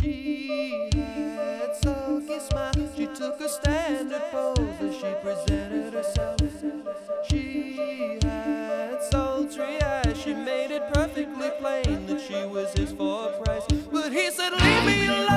She had sulky smile. She took a standard pose as she presented herself. She had sultry eyes. She made it perfectly plain that she was his for a price. But he said, leave me alone.